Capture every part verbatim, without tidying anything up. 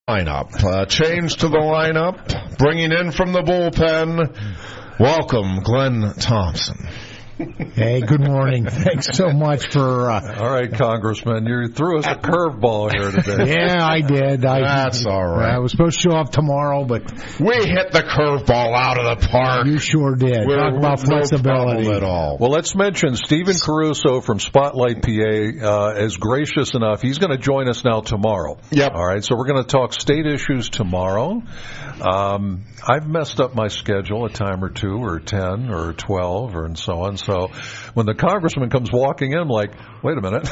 Lineup. Uh, change to the lineup. Bringing in from the bullpen. Welcome, Glenn Thompson. Hey, good morning. Thanks so much for... Uh, all right, Congressman, you threw us a curveball here today. Yeah, I did. I, That's all right. I was supposed to show up tomorrow, but... We hit the curveball out of the park. You sure did. We're, Talk about no flexibility. at all. Well, let's mention Stephen Caruso from Spotlight P A uh, is gracious enough. He's going to join us now tomorrow. Yep. All right, so we're going to talk state issues tomorrow. Um, I've messed up my schedule a time or two, or ten, or twelve, or and so on. So when the congressman comes walking in, I'm like, wait a minute.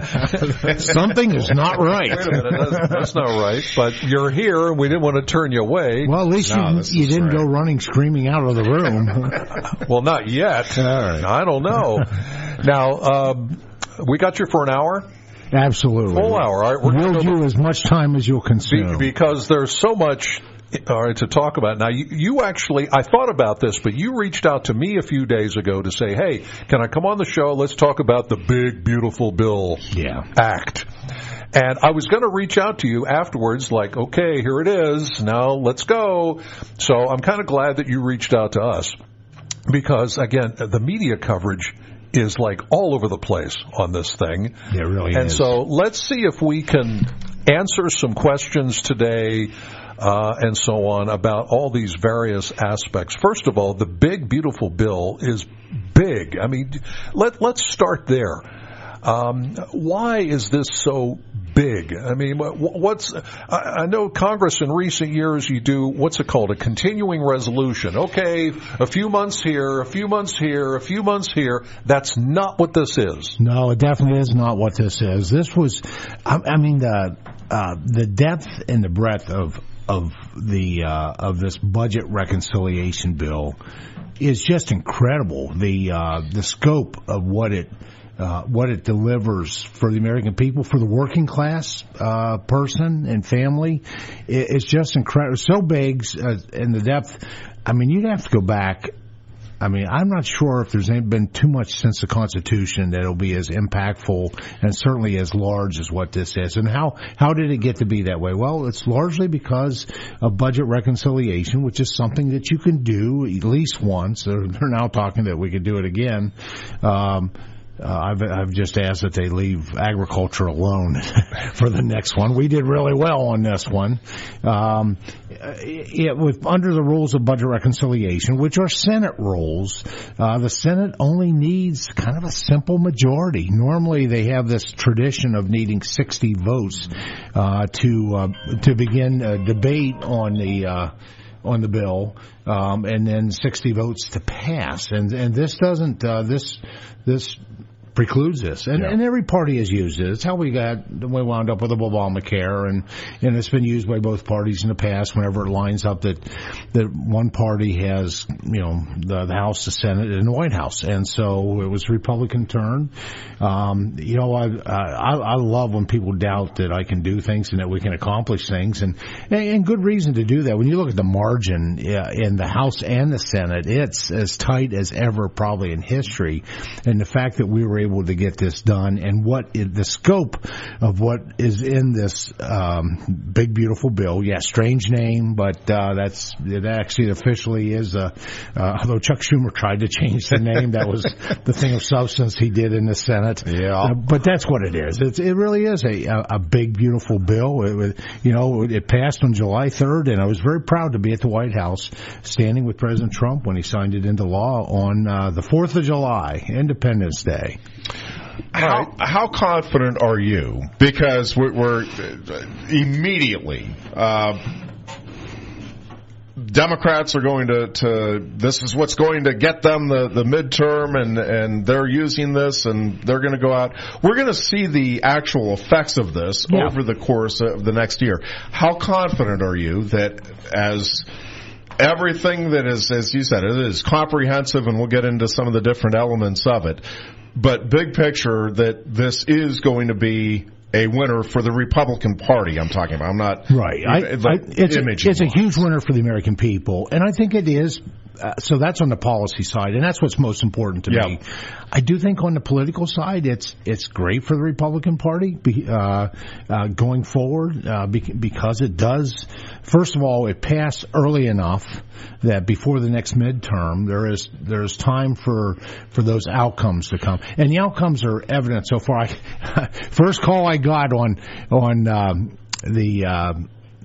Something is not right. Wait a minute, that's, that's not right. But you're here, and we didn't want to turn you away. Well, at least No, you, you didn't right. go running, screaming out of the room. Well, not yet. All right. I don't know. Now, um, we got you for an hour? Absolutely. Full hour. All right, we're We'll gonna do as much time as you'll consume. Be, because there's so much all right, to talk about. Now, you, you actually, I thought about this, but you reached out to me a few days ago to say, hey, can I come on the show? Let's talk about the Big Beautiful Bill yeah. Act. And I was going to reach out to you afterwards, like, okay, here it is. Now let's go. So I'm kind of glad that you reached out to us because, again, the media coverage is like all over the place on this thing. It really and is. And so let's see if we can answer some questions today uh, and so on about all these various aspects. First of all, the Big Beautiful Bill is big. I mean, let, let's start there. Um, why is this so big? I mean, what's, I know Congress in recent years, you do, what's it called? A continuing resolution. Okay, a few months here, a few months here, a few months here. That's not what this is. No, it definitely is not what this is. This was, I, I mean, the, uh, the depth and the breadth of, of the, uh, of this budget reconciliation bill is just incredible. The, uh, the scope of what it, Uh, what it delivers for the American people, for the working class uh, person and family, it, it's just incredible. So big uh, in the depth. I mean, you'd have to go back. I mean, I'm not sure if there's been too much since the Constitution that it'll be as impactful and certainly as large as what this is. And how, how did it get to be that way? Well, it's largely because of budget reconciliation, which is something that you can do at least once. They're, they're now talking that we could do it again. Um, Uh, I've, I've just asked that they leave agriculture alone for the next one. We did really well on this one. Um, it, with under the rules of budget reconciliation, which are Senate rules, uh, the Senate only needs kind of a simple majority. Normally, they have this tradition of needing sixty votes uh, to uh, to begin a debate on the. Uh, on the bill, um, and then sixty votes to pass. And, and this doesn't, uh, this, this precludes this. And, yeah. and every party has used it. It's how we got, we wound up with Obamacare, and, and it's been used by both parties in the past whenever it lines up that, that one party has, you know, the, the House, the Senate, and the White House. And so it was Republican turn. Um, you know, I, I, I love when people doubt that I can do things and that we can accomplish things, and, and good reason to do that. When you look at the margin in the House and the Senate, it's as tight as ever probably in history. And the fact that we were able to get this done, and what is the scope of what is in this um, big beautiful bill. Yeah, strange name, but uh, that's it. Actually, officially is. Uh, uh, although Chuck Schumer tried to change the name, that was the thing of substance he did in the Senate. Yeah, uh, but that's what it is. It's, it really is a, a, a big beautiful bill. It, you know, it passed on July third, and I was very proud to be at the White House, standing with President Trump when he signed it into law on uh, the fourth of July, Independence Day. How, right. how confident are you? Because we're, we're immediately, uh, Democrats are going to, to, this is what's going to get them the, the midterm, and, and they're using this, and they're going to go out. We're going to see the actual effects of this yeah. over the course of the next year. How confident are you that as everything that is, as you said, it is comprehensive, and we'll get into some of the different elements of it, but big picture, that this is going to be a winner for the Republican Party. I'm talking about. I'm not right. I, the I, it's a, it's a huge wise. winner for the American people, and I think it is. Uh, so that's on the policy side, and that's what's most important to yeah. me. I do think on the political side, it's it's great for the Republican Party be, uh, uh, going forward uh, be, because it does. First of all, it passed early enough that before the next midterm, there is there is time for for those outcomes to come, and the outcomes are evident so far. I, first call I got on on um, the. Uh,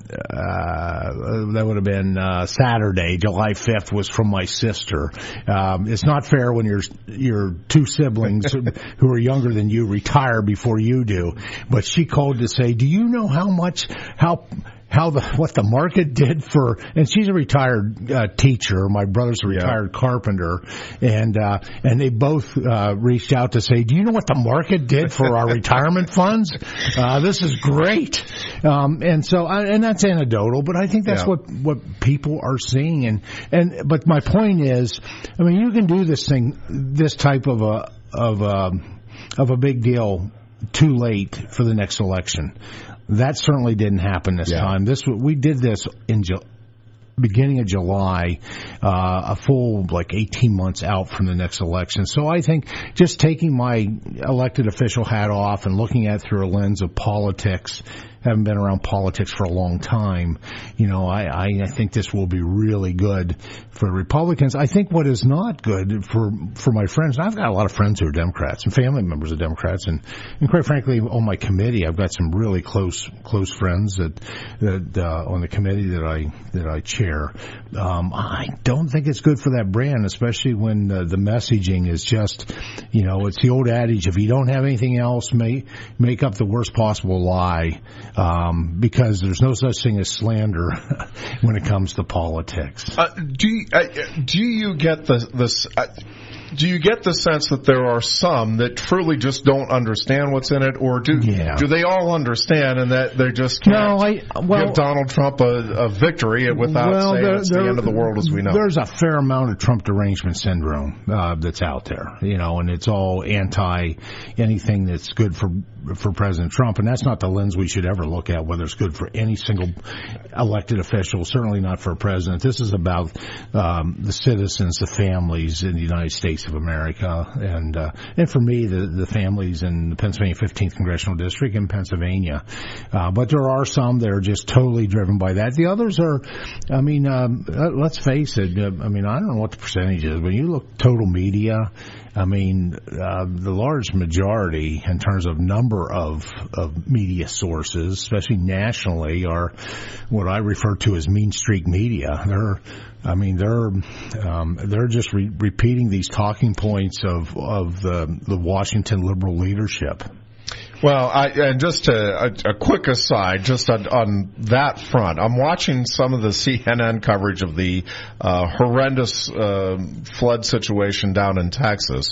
Uh, that would have been uh, Saturday, July fifth, was from my sister. Um, it's not fair when your your two siblings who are younger than you retire before you do. But she called to say, "Do you know how much how?" How the what the market did for, and she's a retired uh, teacher. My brother's a retired yeah. carpenter, and uh, and they both uh, reached out to say, "Do you know what the market did for our retirement funds? Uh, this is great." Um, and so, I, and that's anecdotal, but I think that's yeah. what what people are seeing. And and but my point is, I mean, you can do this thing, this type of a of a of a big deal too late for the next election. That certainly didn't happen this yeah. time. This we did this in Ju- beginning of July, uh, a full like eighteen months out from the next election. So I think just taking my elected official hat off and looking at it through a lens of politics, having been around politics for a long time, you know, I, I, I think this will be really good for Republicans. I think what is not good for for my friends, and I've got a lot of friends who are Democrats and family members of Democrats, and, and quite frankly, on my committee, I've got some really close close friends that that uh, on the committee that I that I chair. Um, I don't think it's good for that brand, especially when uh, the messaging is just, you know, it's the old adage: if you don't have anything else, make make up the worst possible lie. Um, because there's no such thing as slander when it comes to politics. Uh, do you, uh, do you get the this? Uh, do you get the sense that there are some that truly just don't understand what's in it, or do yeah. do they all understand and that they just can't no, I, well, give Donald Trump a, a victory without well, saying there, it's there, the end of the world as we know? There's a fair amount of Trump derangement syndrome uh, that's out there, you know, and it's all anti anything that's good for for President Trump, and that's not the lens we should ever look at, whether it's good for any single elected official, certainly not for a president. This is about um, the citizens, the families in the United States of America, and uh, and for me, the, the families in the Pennsylvania fifteenth Congressional District in Pennsylvania. Uh, but there are some that are just totally driven by that. The others are, I mean, um, let's face it, uh, I mean, I don't know what the percentage is. When you look total media, I mean, uh, the large majority in terms of number of, of media sources, especially nationally, are what I refer to as mean streak media. They're, I mean, they're um, they're just re- repeating these talking points of of the the Washington liberal leadership. Well, I, and just to, a, a quick aside, just on, on that front, I'm watching some of the C N N coverage of the uh, horrendous uh, flood situation down in Texas,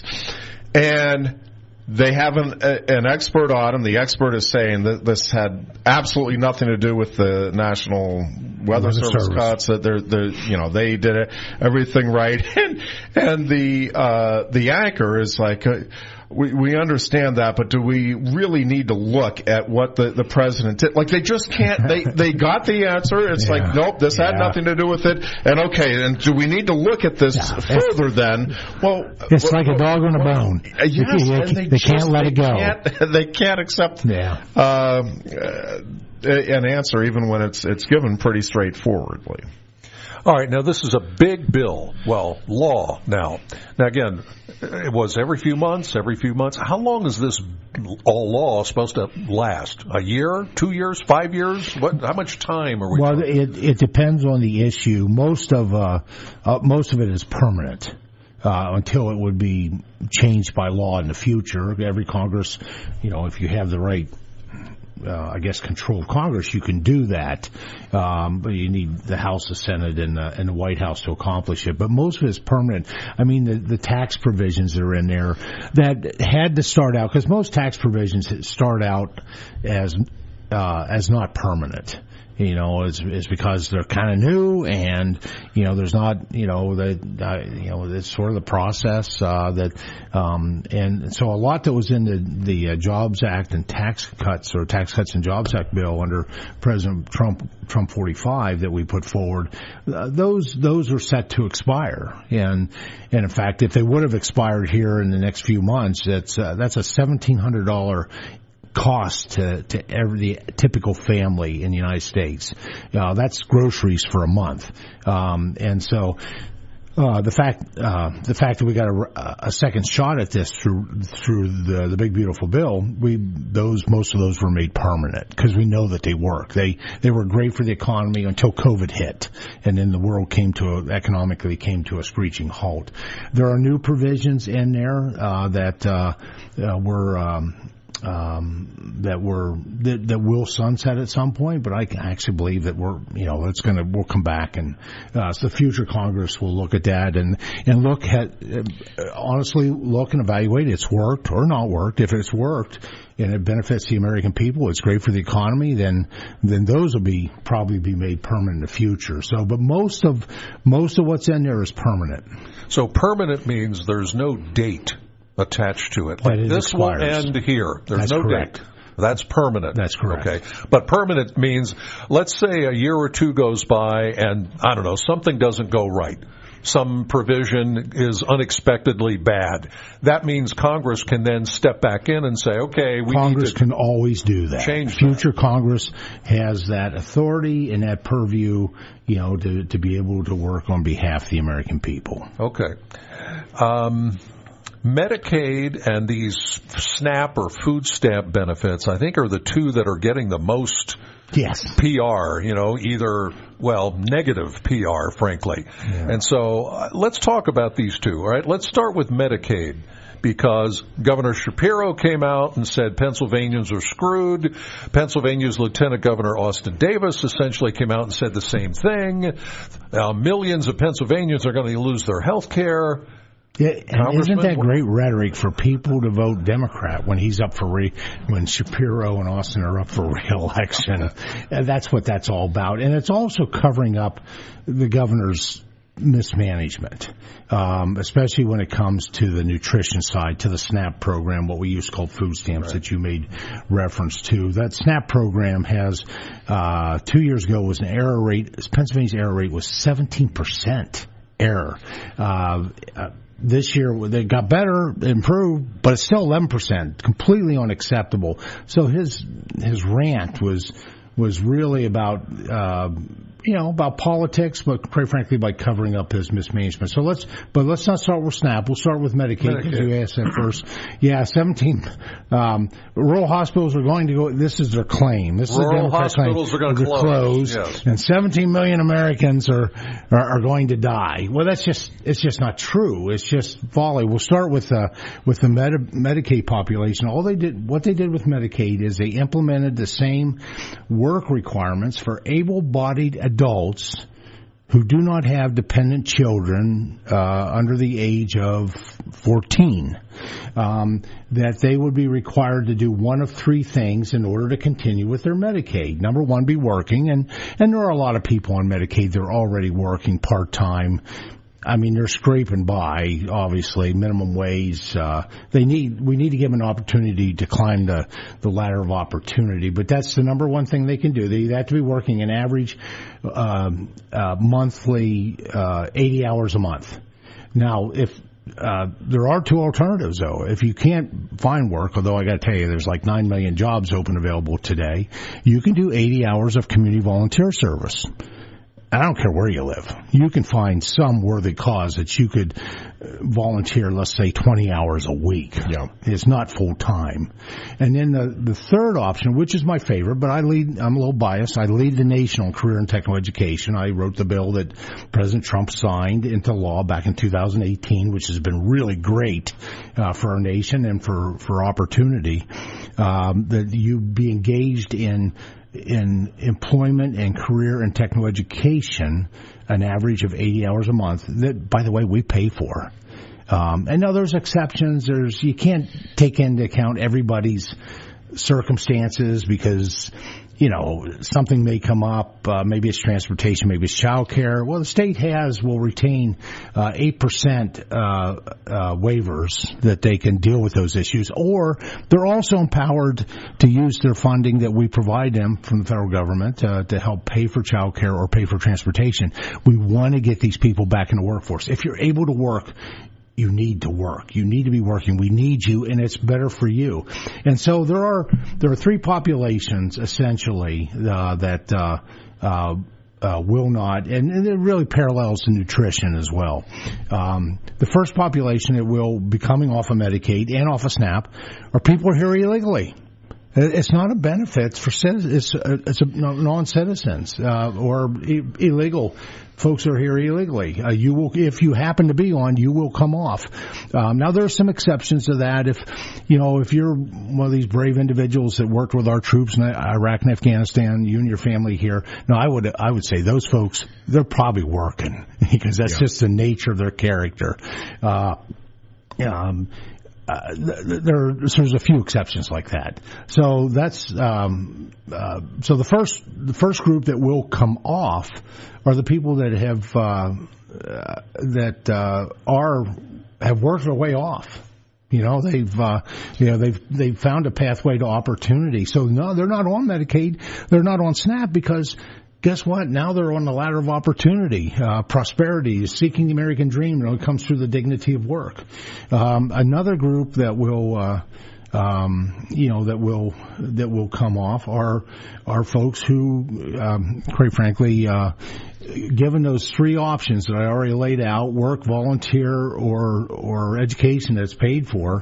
and they have an, a, an expert on, and the expert is saying that this had absolutely nothing to do with the National Weather, Weather Service, Service cuts. That they're, they're, you know, they did it, everything right, and and the uh, the anchor is like. Uh, We, we understand that, but do we really need to look at what the, the president did? Like, they just can't, they, they got the answer. It's yeah. like, nope, this yeah. had nothing to do with it. And okay, and do we need to look at this yeah. further then? Well, it's well, like a dog on a well, bone. Yes, you, you, and they, they just, can't let they it go. Can't, they can't accept yeah. um, uh, an answer even when it's, it's given pretty straightforwardly. All right, now this is a big bill. Well, law now. Now again, it was every few months, every few months. How long is this all law supposed to last? A year, two years, five years? What? How much time are we? Well, talking? it it depends on the issue. Most of uh, uh most of it is permanent. Uh, until it would be changed by law in the future. Every Congress, you know, if you have the right Uh, I guess, control of Congress, you can do that. Um, but you need the House, the Senate, and the, and the White House to accomplish it. But most of it is permanent. I mean, the, the tax provisions that are in there that had to start out, because most tax provisions start out as uh, as not permanent. you know, is is because they're kind of new, and you know, there's not, you know, the uh, you know, it's sort of the process uh, that, um, and so a lot that was in the the uh, Jobs Act and Tax Cuts or Tax Cuts and Jobs Act bill under President Trump Trump forty-five that we put forward, uh, those those are set to expire, and and in fact, if they would have expired here in the next few months, that's uh, that's a seventeen hundred dollar cost to, to every typical family in the United States. Uh, that's groceries for a month. Um, and so, uh, the fact, uh, the fact that we got a, a second shot at this through, through the, the big beautiful bill, we, those, most of those were made permanent because we know that they work. They, they were great for the economy until COVID hit, and then the world came to a, economically came to a screeching halt. There are new provisions in there, uh, that, uh, uh were, um, Um, that were that, that will sunset at some point, but I actually believe that we're, you know, it's going to we'll come back, and uh, so the future Congress will look at that and and look at uh, honestly look and evaluate it's worked or not worked. If it's worked and it benefits the American people, it's great for the economy, then then those will be probably be made permanent in the future. So, but most of most of what's in there is permanent. So permanent means there's no date attached to it. Like this expires. will end here. There's That's no correct. date. That's permanent. That's correct. Okay. But permanent means, let's say a year or two goes by and, I don't know, something doesn't go right. Some provision is unexpectedly bad. That means Congress can then step back in and say, okay, we Congress need to can always do that. Change Future that. Congress has that authority and that purview, you know, to, to be able to work on behalf of the American people. Okay. Um, Medicaid and these SNAP or food stamp benefits, I think, are the two that are getting the most yes. P R, you know, either, well, negative P R, frankly. Yeah. And so uh, let's talk about these two, all right? Let's start with Medicaid, because Governor Shapiro came out and said Pennsylvanians are screwed. Pennsylvania's Lieutenant Governor Austin Davis essentially came out and said the same thing. Uh, millions of Pennsylvanians are going to lose their health care. Yeah, and isn't that great rhetoric for people to vote Democrat when he's up for re, when Shapiro and Austin are up for re-election? That's what that's all about. And it's also covering up the governor's mismanagement, um, especially when it comes to the nutrition side, to the SNAP program, what we used to call food stamps, right, that you made reference to. That SNAP program has, uh, two years ago was an error rate, Pennsylvania's error rate was seventeen percent error. Uh, uh This year, they got better, improved, but it's still eleven percent, completely unacceptable. So his his rant was was really about, uh, you know, about politics, but quite frankly, by covering up his mismanagement. So let's, but let's not start with SNAP. We'll start with Medicaid, because you asked that first. Yeah, seventeen, um, rural hospitals are going to go, this is their claim. This rural is the hospitals claim. are going to close. close yes. And seventeen million Americans are, are, are going to die. Well, that's just, it's just not true. It's just folly. We'll start with, uh, with the Medi- Medicaid population. All they did, what they did with Medicaid is they implemented the same work requirements for able-bodied adults who do not have dependent children uh, under the age of fourteen, um, that they would be required to do one of three things in order to continue with their Medicaid. Number one, be working, and, and there are a lot of people on Medicaid that are already working part-time. I mean, they're scraping by, obviously, minimum wage. Uh, they need, we need to give them an opportunity to climb the, the ladder of opportunity, but that's the number one thing they can do. They have to be working an average, um, uh, monthly, uh, eighty hours a month. Now, if, uh, there are two alternatives though. If you can't find work, although I gotta tell you, there's like nine million jobs open available today, you can do eighty hours of community volunteer service. I don't care where you live. You can find some worthy cause that you could volunteer, let's say, twenty hours a week. Yeah. It's not full time. And then the, the third option, which is my favorite, but I lead, I'm a little biased. I lead the nation on career and technical education. I wrote the bill that President Trump signed into law back in two thousand eighteen, which has been really great, uh, for our nation and for, for opportunity, um, that you be engaged in in employment and career and technical education, an average of eighty hours a month that, by the way, we pay for. Um, and now there's exceptions. There's, you can't take into account everybody's circumstances because, you know, something may come up, uh, maybe it's transportation, maybe it's child care. Well, the state has, will retain uh, eight percent uh, uh, waivers that they can deal with those issues, or they're also empowered to use their funding that we provide them from the federal government uh, to help pay for child care or pay for transportation. We want to get these people back in the workforce. If you're able to work, you need to work. You need to be working. We need you, and it's better for you. And so there are there are three populations essentially uh, that uh, uh, uh, will not, and, and it really parallels to nutrition as well. Um, the first population that will be coming off of Medicaid and off of SNAP are people who are here illegally. It's not a benefit for citizens. It's, it's a non-citizens uh, or e- illegal folks who are here illegally. Uh, you will, if you happen to be on, you will come off. Um, now there are some exceptions to that. If you know, if you're one of these brave individuals that worked with our troops in Iraq and Afghanistan, you and your family here, no, I would I would say those folks, they're probably working because that's yeah. just the nature of their character. Uh, um, Uh, there, there's a few exceptions like that. So that's um, uh, so the first the first group that will come off are the people that have uh, uh, that uh, are have worked their way off. You know, they've uh, you know they've they've found a pathway to opportunity. So no, they're not on Medicaid. They're not on SNAP because. Guess what? Now they're on the ladder of opportunity. Uh, prosperity is seeking the American dream. You know, it comes through the dignity of work. Um, another group that will, uh, um, you know, that will that will come off are are folks who, um, quite frankly, uh, given those three options that I already laid out: work, volunteer, or or education that's paid for.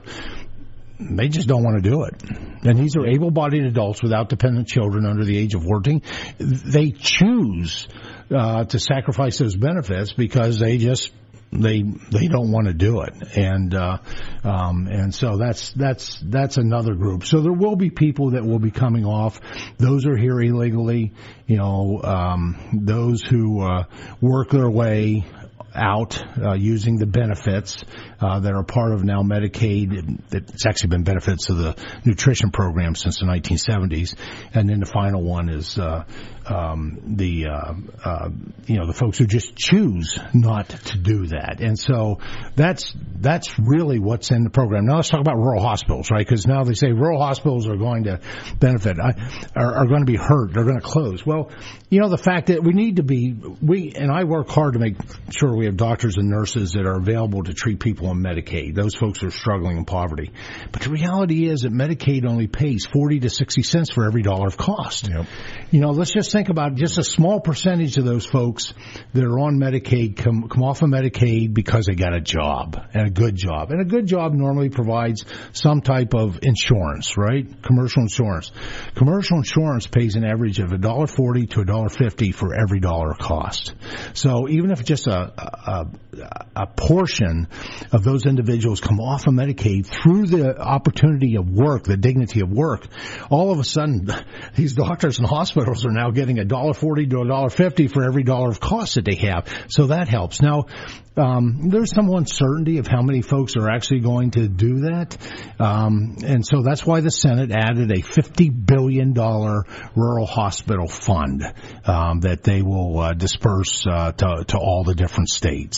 They just don't want to do it. And these are able-bodied adults without dependent children under the age of fourteen. They choose uh, to sacrifice those benefits because they just they they don't want to do it. And uh, um, and so that's that's that's another group. So there will be people that will be coming off. Those are here illegally. You know, um, those who uh, work their way out uh, using the benefits uh, that are part of now Medicaid. It's actually been benefits of the nutrition program since the nineteen seventies. And then the final one is uh, um, the uh, uh, you know the folks who just choose not to do that. And so that's that's really what's in the program. Now let's talk about rural hospitals, right? Because now they say rural hospitals are going to benefit, are, are going to be hurt, they're going to close. Well, you know the fact that we need to be we and I work hard to make sure we have doctors and nurses that are available to treat people on Medicaid. Those folks are struggling in poverty. But the reality is that Medicaid only pays forty to sixty cents for every dollar of cost. Yep. You know, let's just think about just a small percentage of those folks that are on Medicaid come, come off of Medicaid because they got a job, and a good job. And a good job normally provides some type of insurance, right? Commercial insurance. Commercial insurance pays an average of one dollar forty to one dollar fifty for every dollar of cost. So even if just a, a, a portion of those individuals come off of Medicaid through the opportunity of work, the dignity of work, all of a sudden these doctors and hospitals are now getting one dollar forty to one dollar fifty for every dollar of cost that they have. So that helps. Now, um, there's some uncertainty of how many folks are actually going to do that. Um, and so that's why the Senate added a fifty billion dollars rural hospital fund um, that they will uh, disperse uh, to, to all the different states.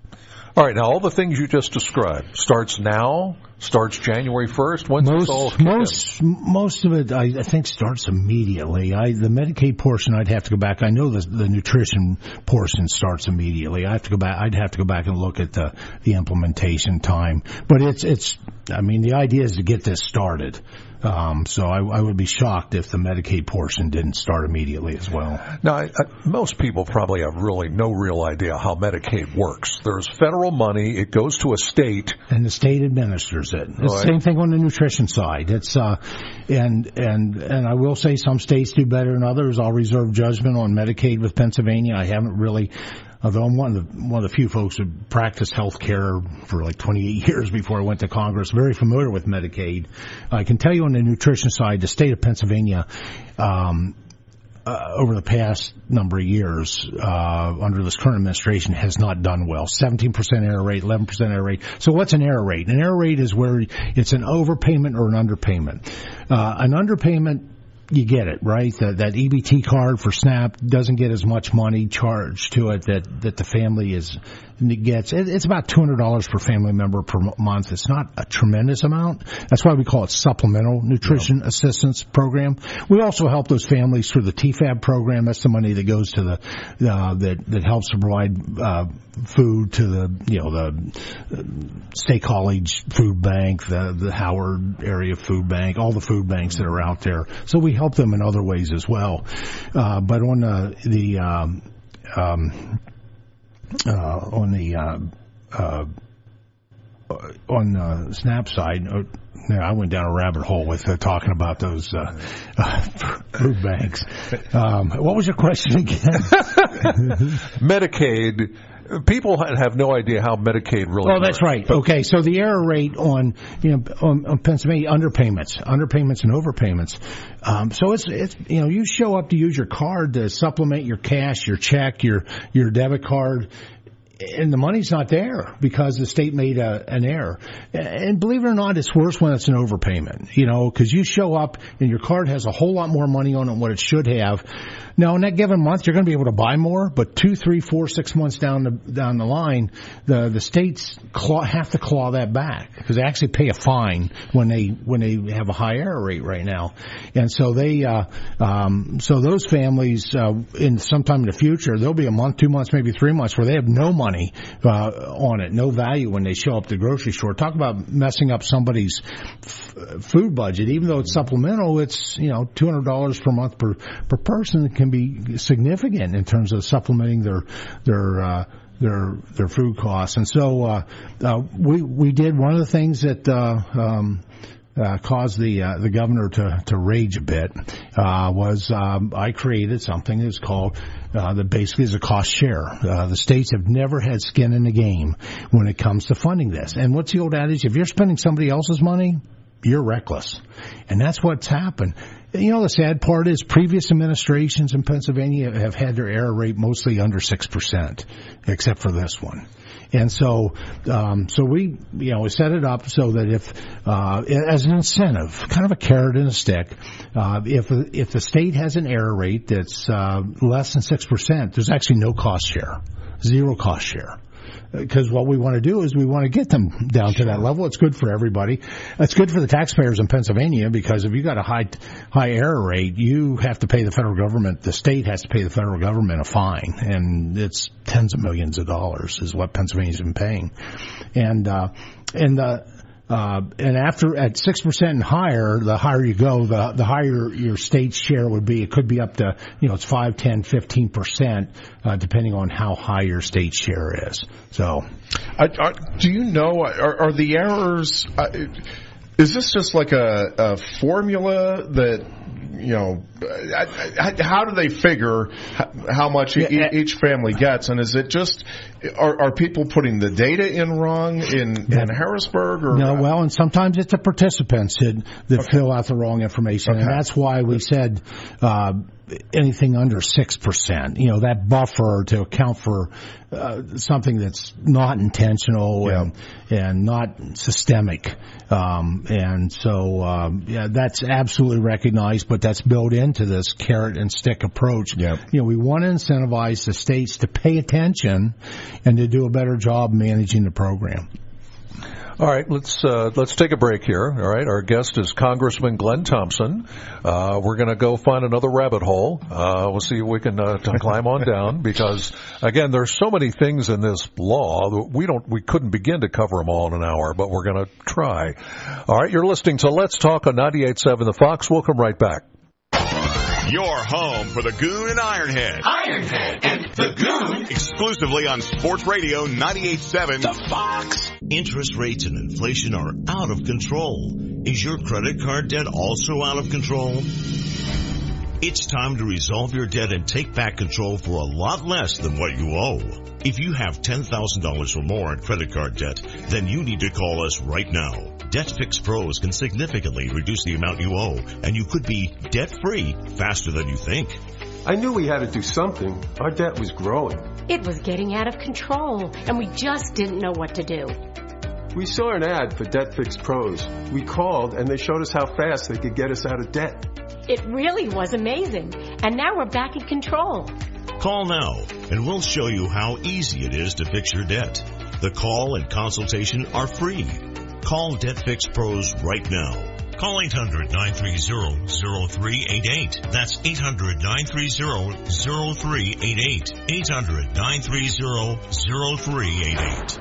All right, now all the things you just described starts now, starts January first. When's most, this all most, most of it, I, I think, starts immediately. I, the Medicaid portion, I'd have to go back. I know the, the nutrition portion starts immediately. I have to go back. I'd have to go back and look at the, the implementation time. But it's, it's. I mean, the idea is to get this started. Um, so I, I would be shocked if the Medicaid portion didn't start immediately as well. Now, I, I, most people probably have really no real idea how Medicaid works. There's federal money. It goes to a state. And the state administers it. It's the right. Same thing on the nutrition side. It's uh, and and and I will say some states do better than others. I'll reserve judgment on Medicaid with Pennsylvania. I haven't really... Although I'm one of the one of the few folks who practiced health care for like twenty-eight years before I went to Congress, very familiar with Medicaid. I can tell you on the nutrition side, the state of Pennsylvania, um, uh, over the past number of years, uh, under this current administration, has not done well. seventeen percent error rate, eleven percent error rate. So what's an error rate? An error rate is where it's an overpayment or an underpayment. Uh, an underpayment you get it, right? That, that E B T card for SNAP doesn't get as much money charged to it that, that the family is gets. It, it's about two hundred dollars per family member per month. It's not a tremendous amount. That's why we call it Supplemental Nutrition yeah. Assistance Program. We also help those families through the T FAB program. That's the money that goes to the uh, that that helps to provide uh, food to the you know the State College Food Bank, the the Howard Area Food Bank, all the food banks that are out there. So we help them in other ways as well. Uh, but on the, the um, um, uh, on the uh, uh, on the SNAP side, uh, I went down a rabbit hole with uh, talking about those uh, uh, food banks. Um, what was your question again? Medicaid. People have no idea how Medicaid really Oh, works. that's right. Okay, so the error rate on you know on, on Pennsylvania underpayments, underpayments and overpayments. Um, so it's it's you know you show up to use your card to supplement your cash, your check, your your debit card. And the money's not there because the state made a, an error. And believe it or not, it's worse when it's an overpayment, you know, because you show up and your card has a whole lot more money on it than what it should have. Now, in that given month, you're going to be able to buy more, but two, three, four, six months down the down the line, the the states claw, have to claw that back because they actually pay a fine when they when they have a high error rate right now, and so they uh, um, so those families uh, in sometime in the future, there'll be a month, two months, maybe three months where they have no money uh, on it, no value when they show up at the grocery store. Talk about messing up somebody's f- food budget, even though it's supplemental. It's you know two hundred dollars per month per per person. It can be significant in terms of supplementing their their uh, their their food costs. And so uh, uh, we we did one of the things that uh, um, uh, caused the uh, the governor to to rage a bit uh, was um, I created something that's called uh, that basically is a cost share. Uh, the states have never had skin in the game when it comes to funding this. And what's the old adage? If you're spending somebody else's money, you're reckless. And that's what's happened. You know, the sad part is previous administrations in Pennsylvania have had their error rate mostly under six percent, except for this one. And so, um, so we, you know, we set it up so that if, uh, as an incentive, kind of a carrot and a stick, uh, if, if the state has an error rate that's, uh, less than six percent, there's actually no cost share, zero cost share. Because what we want to do is we want to get them down to that level. It's good for everybody. It's good for the taxpayers in Pennsylvania because if you got a high high error rate, you have to pay the federal government. The state has to pay the federal government a fine, and it's tens of millions of dollars is what Pennsylvania's been paying. And uh, and the Uh, and after at six percent and higher, the higher you go, the the higher your state's share would be. It could be up to, you know, it's five, ten, fifteen percent, uh, depending on how high your state share is. So, I, I, do you know, are, are the errors, uh, is this just like a, a formula that, you know, how do they figure how much each family gets? And is it just, are, are people putting the data in wrong in, in Harrisburg? Or no, well, and sometimes it's the participants that, that okay. fill out the wrong information. Okay. And that's why we said uh, anything under six percent, you know, that buffer to account for uh, something that's not intentional yeah. and, and not systemic. Um, and so, um, yeah, that's absolutely recognized, but that's built into this carrot and stick approach. Yep. You know, we want to incentivize the states to pay attention and to do a better job managing the program. All right, let's uh, let's take a break here. All right, our guest is Congressman Glenn Thompson. Uh, we're going to go find another rabbit hole. Uh, we'll see if we can uh, to climb on down because, again, there's so many things in this law that we don't we couldn't begin to cover them all in an hour, but we're going to try. All right, you're listening to Let's Talk on ninety-eight point seven The Fox. We'll come right back. Your home for the Goon and Ironhead. Ironhead and the Goon. Exclusively on Sports Radio ninety-eight point seven The Fox. Interest rates and inflation are out of control. Is your credit card debt also out of control? It's time to resolve your debt and take back control for a lot less than what you owe. If you have ten thousand dollars or more in credit card debt, then you need to call us right now. DebtFix Pros can significantly reduce the amount you owe, and you could be debt-free faster than you think. I knew we had to do something. Our debt was growing. It was getting out of control, and we just didn't know what to do. We saw an ad for Debt Fix Pros. We called, and they showed us how fast they could get us out of debt. It really was amazing. And now we're back in control. Call now, and we'll show you how easy it is to fix your debt. The call and consultation are free. Call Debt Fix Pros right now. Call eight hundred, nine three zero, zero three eight eight. That's eight hundred, nine three zero, zero three eight eight. eight hundred, nine three zero, zero three eight eight.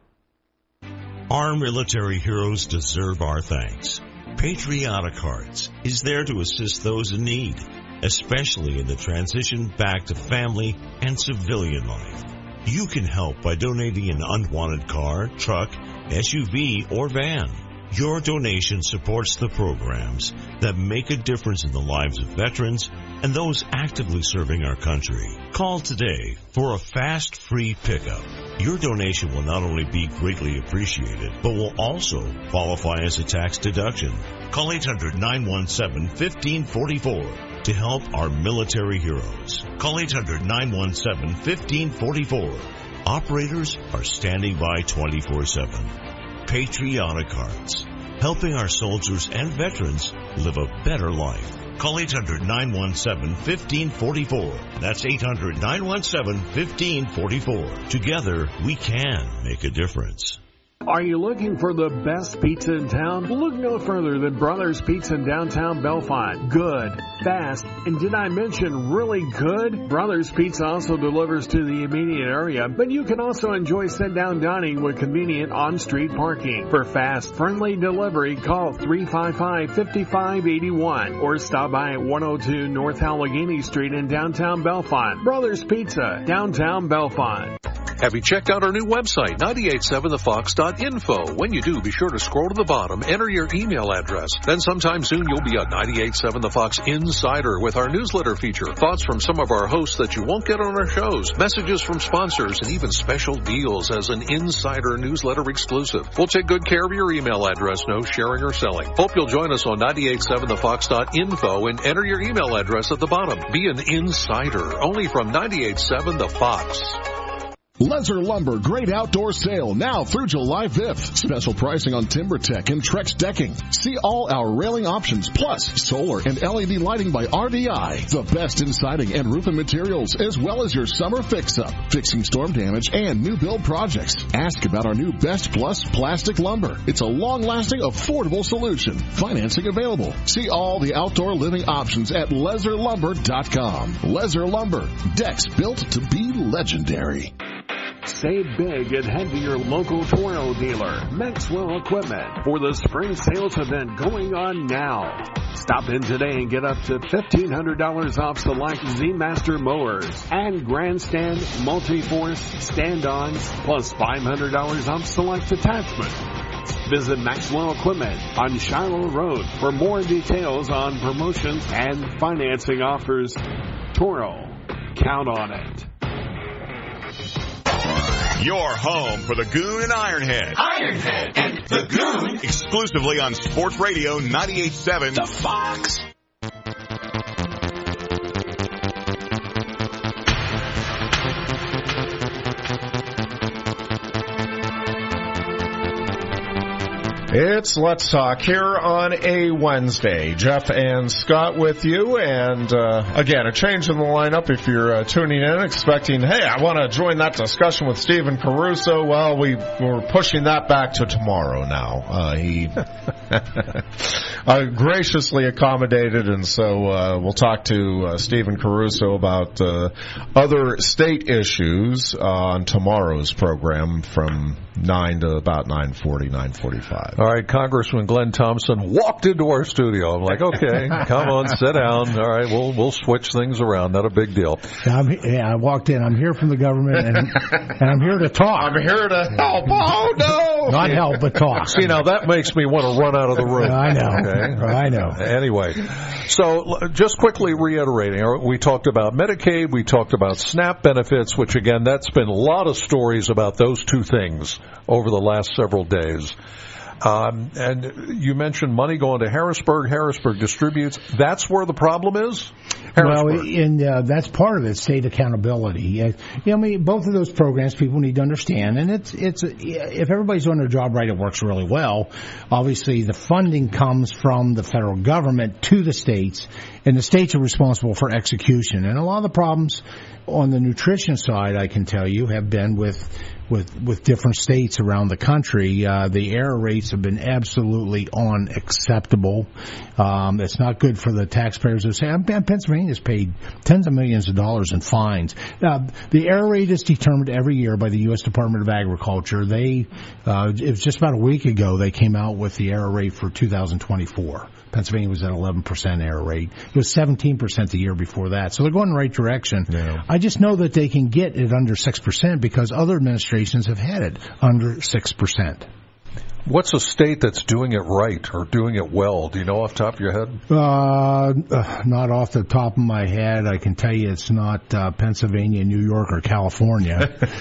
Our military heroes deserve our thanks. Patriotic Hearts is there to assist those in need, especially in the transition back to family and civilian life. You can help by donating an unwanted car, truck, S U V, or van. Your donation supports the programs that make a difference in the lives of veterans and those actively serving our country. Call today for a fast, free pickup. Your donation will not only be greatly appreciated, but will also qualify as a tax deduction. Call eight hundred, nine one seven, one five four four to help our military heroes. Call eight hundred, nine one seven, one five four four. Operators are standing by twenty-four seven. Patriotic Hearts, helping our soldiers and veterans live a better life. Call eight hundred, nine one seven, one five four four. That's eight hundred, nine one seven, one five four four. Together, we can make a difference. Are you looking for the best pizza in town? Look no further than Brothers Pizza in downtown Bellefonte. Good, fast, and did I mention really good? Brothers Pizza also delivers to the immediate area, but you can also enjoy sit-down dining with convenient on-street parking. For fast, friendly delivery, call three five five, five five eight one or stop by at one oh two North Allegheny Street in downtown Bellefonte. Brothers Pizza, downtown Bellefonte. Have you checked out our new website, nine eight seven the fox dot info? When you do, be sure to scroll to the bottom, enter your email address. Then sometime soon you'll be a nine eight seven The Fox Insider with our newsletter feature. Thoughts from some of our hosts that you won't get on our shows, messages from sponsors, and even special deals as an Insider newsletter exclusive. We'll take good care of your email address, no sharing or selling. Hope you'll join us on nine eight seven the fox dot info and enter your email address at the bottom. Be an Insider, only from nine eight seven The Fox. Lezer Lumber Great Outdoor Sale now through July fifth. Special pricing on TimberTech and Trex decking. See all our railing options plus solar and L E D lighting by R D I. The best in siding and roofing materials as well as your summer fix-up, fixing storm damage and new build projects. Ask about our new Best Plus plastic lumber. It's a long-lasting, affordable solution. Financing available. See all the outdoor living options at lezer lumber dot com. Lezer Lumber. Decks built to be legendary. Save big and head to your local Toro dealer, Maxwell Equipment, for the spring sales event going on now. Stop in today and get up to fifteen hundred dollars off select Z-Master mowers and Grandstand multi-force stand-ons, plus five hundred dollars off select attachments. Visit Maxwell Equipment on Shiloh Road for more details on promotions and financing offers. Toro, count on it. Your home for the Goon and Ironhead. Ironhead and the Goon. Exclusively on Sports Radio ninety-eight point seven. The Fox. It's Let's Talk here on a Wednesday. Jeff and Scott with you, and uh, again, a change in the lineup if you're uh, tuning in expecting, hey, I want to join that discussion with Stephen Caruso. Well, we, we're pushing that back to tomorrow now. Uh, he uh, graciously accommodated, and so uh, we'll talk to uh, Stephen Caruso about uh, other state issues uh, on tomorrow's program from nine to about nine forty, nine forty-five. All right, Congressman Glenn Thompson walked into our studio. I'm like, okay, come on, sit down. All right, we'll we'll switch things around. Not a big deal. I'm, yeah, I walked in. I'm here from the government, and, and I'm here to talk. I'm here to help. Oh, no! Not help, but talk. See, now that makes me want to run out of the room. I know. Okay? I know. Anyway, so just quickly reiterating, we talked about Medicaid, we talked about SNAP benefits, which, again, that's been a lot of stories about those two things over the last several days. Um, and you mentioned money going to Harrisburg. Harrisburg distributes. That's where the problem is? Well, and uh, that's part of it, state accountability. Uh, you know, I mean, both of those programs people need to understand, and it's it's if everybody's doing their job right, it works really well. Obviously, the funding comes from the federal government to the states, and the states are responsible for execution. And a lot of the problems on the nutrition side, I can tell you, have been with with with different states around the country. Uh, the error rates have been absolutely unacceptable. Um, it's not good for the taxpayers. Pennsylvania has paid tens of millions of dollars in fines. Uh, the error rate is determined every year by the U S Department of Agriculture. They uh, it was just about a week ago they came out with the error rate for two thousand twenty-four. Pennsylvania was at eleven percent error rate. It was seventeen percent the year before that. So they're going in the right direction. Yeah. I just know that they can get it under six percent because other administrations have had it under six percent. What's a state that's doing it right or doing it well? Do you know off the top of your head? Uh, not off the top of my head. I can tell you it's not uh, Pennsylvania, New York, or California.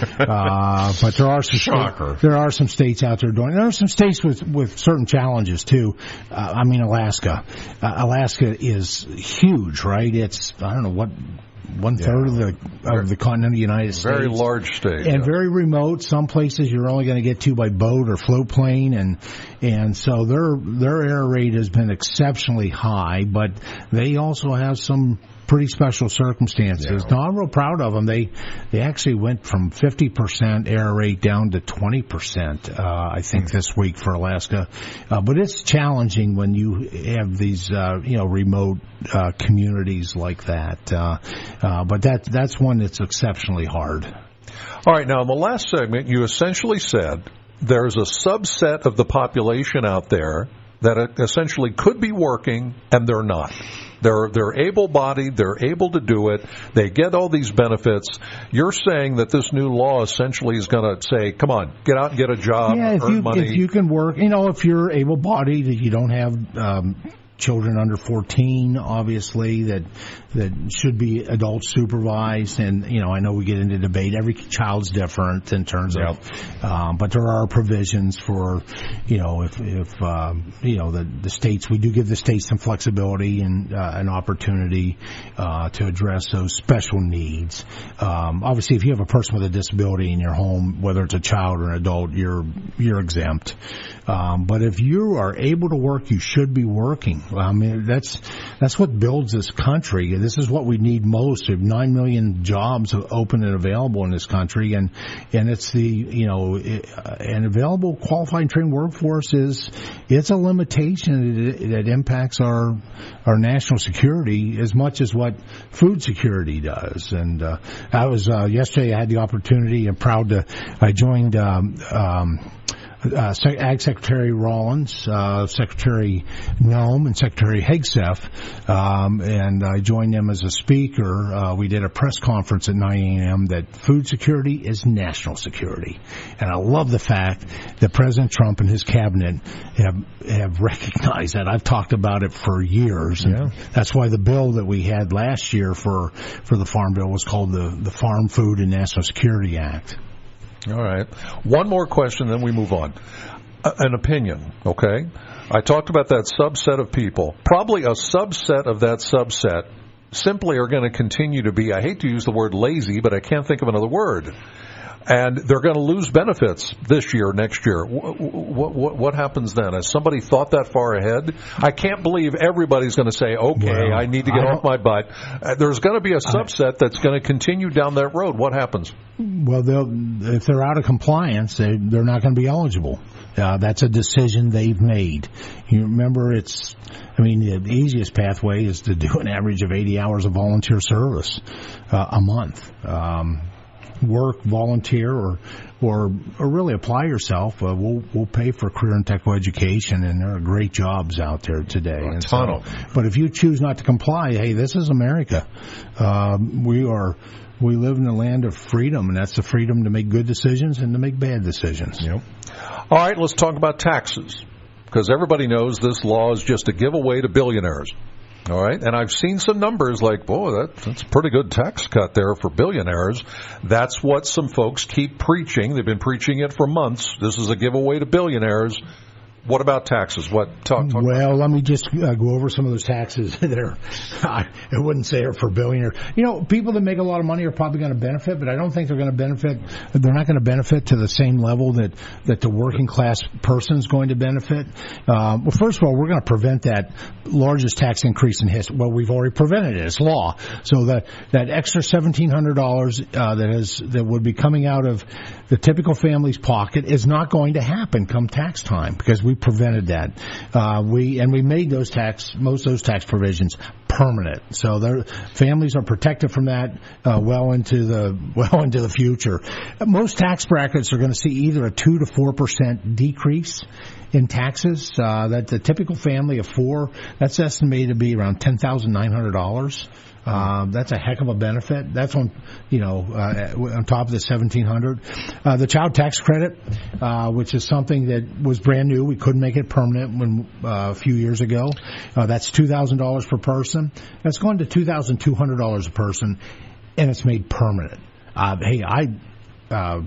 uh, but there are some Shocker. States, there are some states out there doing. There are some states with with certain challenges too. Uh, I mean, Alaska. Uh, Alaska is huge, right? It's I don't know what. One third yeah. of the of the continental United States. Very large state. And yeah. very remote. Some places you're only going to get to by boat or float plane, and and so their their error rate has been exceptionally high, but they also have some pretty special circumstances. Yeah. Now, I'm real proud of them. They they actually went from fifty percent error rate down to twenty percent, uh, I think, mm-hmm. this week for Alaska. Uh, but it's challenging when you have these, uh, you know, remote uh, communities like that. Uh, uh, but that that's one that's exceptionally hard. All right. Now, in the last segment, you essentially said there's a subset of the population out there that essentially could be working, and they're not. They're they're able-bodied. They're able to do it. They get all these benefits. You're saying that this new law essentially is going to say, "Come on, get out and get a job, yeah, if earn you, money." If you can work, you know, if you're able-bodied, if you don't have um, children under fourteen, obviously that that should be adult supervised. And you know, I know we get into debate. Every child's different in terms yep. of, um, but there are provisions for, you know, if if um, you know the the states, we do give the states some flexibility and uh, an opportunity uh, to address those special needs. Um, obviously, if you have a person with a disability in your home, whether it's a child or an adult, you're you're exempt. Um, but if you are able to work, you should be working. I mean, that's that's what builds this country. This is what we need most. We have nine million jobs open and available in this country, and and it's the you know an available qualified and trained workforce is it's a limitation that, that impacts our our national security as much as what food security does. And uh, I was uh, yesterday. I had the opportunity. I'm proud to. I joined. Um, um, Uh, Ag Secretary Rollins, uh, Secretary Nome, and Secretary Hegseth, um, and I joined them as a speaker. Uh, we did a press conference at nine a.m. that food security is national security, and I love the fact that President Trump and his cabinet have have recognized that. I've talked about it for years, and yeah. that's why the bill that we had last year for for the Farm Bill was called the the Farm Food and National Security Act. All right. One more question, then we move on. Uh, an opinion, okay? I talked about that subset of people. Probably a subset of that subset simply are going to continue to be, I hate to use the word lazy, but I can't think of another word. And they're going to lose benefits this year, next year. What, what, what happens then? Has somebody thought that far ahead? I can't believe everybody's going to say, okay, well, I need to get off my butt. Uh, there's going to be a subset that's going to continue down that road. What happens? Well, they'll, if they're out of compliance, they, they're not going to be eligible. Uh, that's a decision they've made. You remember, it's, I mean, the easiest pathway is to do an average of eighty hours of volunteer service uh, a month. Um work, volunteer, or or, or really apply yourself. Uh, we'll we'll pay for career and technical education, and there are great jobs out there today. A ton of them. But if you choose not to comply, hey, this is America. Uh, we are we live in a land of freedom, and that's the freedom to make good decisions and to make bad decisions. Yep. All right, let's talk about taxes, because everybody knows this law is just a giveaway to billionaires. All right, and I've seen some numbers like, boy, that, that's a pretty good tax cut there for billionaires. That's what some folks keep preaching. They've been preaching it for months. This is a giveaway to billionaires. What about taxes? What talk? talk well, let me just uh, go over some of those taxes that are. I wouldn't say are for billionaires. You know, people that make a lot of money are probably going to benefit, but I don't think they're going to benefit. They're not going to benefit to the same level that that the working class person is going to benefit. Um, well, first of all, we're going to prevent that largest tax increase in history. Well, we've already prevented it. It's law. So that that extra seventeen hundred dollars uh, that is that would be coming out of the typical family's pocket is not going to happen come tax time because we prevented that. Uh, we and we made those tax most of those tax provisions permanent, so their families are protected from that uh, well into the well into the future. Most tax brackets are going to see either a two to four percent decrease in taxes. Uh, that the typical family of four, that's estimated to be around ten thousand nine hundred dollars. Uh, that's a heck of a benefit. That's on, you know, uh, on top of the seventeen hundred. Uh, the child tax credit, uh, which is something that was brand new. We couldn't make it permanent when uh, a few years ago. Uh, that's two thousand dollars per person. That's gone to two thousand two hundred dollars a person, and it's made permanent. Uh, hey, I. Uh,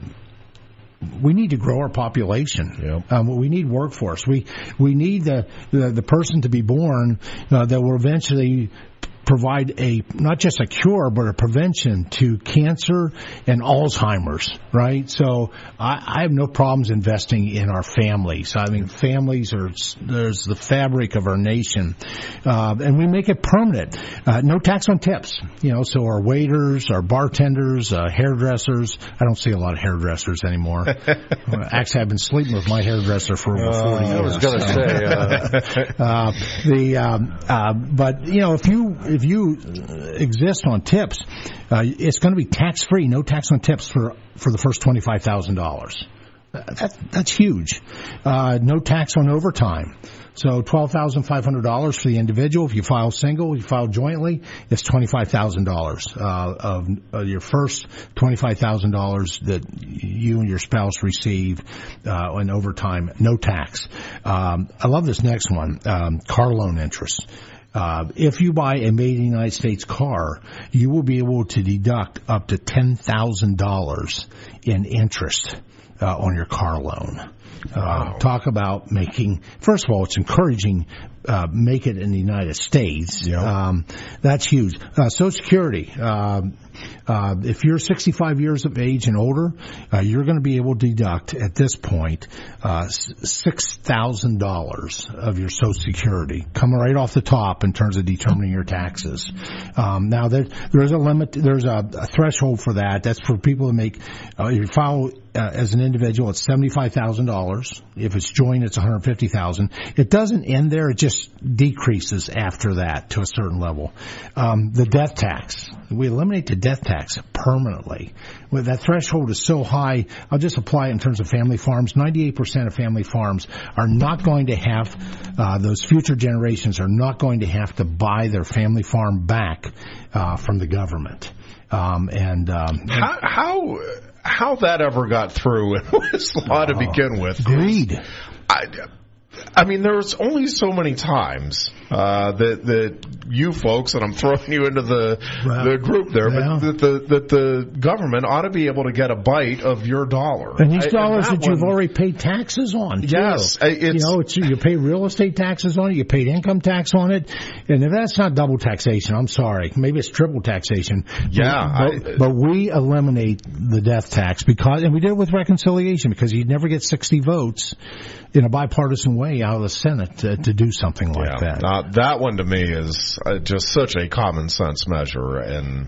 We need to grow our population. Yep. Um, we need workforce. We we need the the, the person to be born uh, that will eventually provide a not just a cure but a prevention to cancer and Alzheimer's, right? So I, I have no problems investing in our families. I mean, families are there's the fabric of our nation, uh, and we make it permanent. Uh, no tax on tips, you know. So our waiters, our bartenders, uh, hairdressers. I don't see a lot of hairdressers anymore. Actually, I've been sleeping with my hairdresser for over forty years. I was going to so. say uh... uh, the um, uh, but you know if you if you exist on tips, uh, it's going to be tax free, no tax on tips for for the first twenty five thousand dollars. That, that's huge. Uh, no tax on overtime. So twelve thousand five hundred dollars for the individual. If you file single, you file jointly, it's twenty-five thousand dollars uh, of uh, your first twenty-five thousand dollars that you and your spouse receive uh, in overtime, no tax. Um, I love this next one, um, car loan interest. Uh, if you buy a made in the United States car, you will be able to deduct up to ten thousand dollars in interest uh, on your car loan. Uh, wow. Talk about making, first of all, it's encouraging, uh, make it in the United States. Yep. Um, that's huge. Uh, Social Security, uh, uh, if you're sixty-five years of age and older, uh, you're going to be able to deduct at this point, uh, six thousand dollars of your Social Security coming right off the top in terms of determining your taxes. Um, now there, there's a limit, there's a, a threshold for that. That's for people who make, uh, if you file Uh, as an individual, it's seventy-five thousand dollars. If it's joint, it's one hundred fifty thousand dollars. It doesn't end there. It just decreases after that to a certain level. Um, the death tax. We eliminate the death tax permanently. Well, that threshold is so high, I'll just apply it in terms of family farms. ninety-eight percent of family farms are not going to have, uh, those future generations are not going to have to buy their family farm back uh, from the government. Um, and um, how... how How that ever got through in this law to begin with? Greed. I, I mean, there's only so many times uh, that that you folks, and I'm throwing you into the well, the group there, yeah. but that the that the government ought to be able to get a bite of your dollar. And these dollars I, and that, that you've one, already paid taxes on, too. Yes, it's, you know, it's, you pay real estate taxes on it, you paid income tax on it, and if that's not double taxation, I'm sorry, maybe it's triple taxation. Yeah, but, I, but we eliminate the death tax because, and we did it with reconciliation because you'd never get sixty votes in a bipartisan way out of the Senate to, to do something like yeah, that. Now, that one to me is uh, just such a common sense measure, and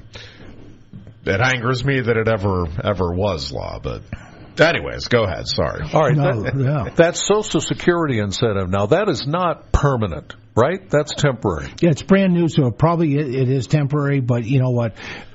it angers me that it ever ever was law. But anyways, go ahead. Sorry. All right, no, that, yeah. that Social Security incentive. Now that is not permanent, right? That's temporary. Yeah, it's brand new, so probably it, it is temporary. But you know what?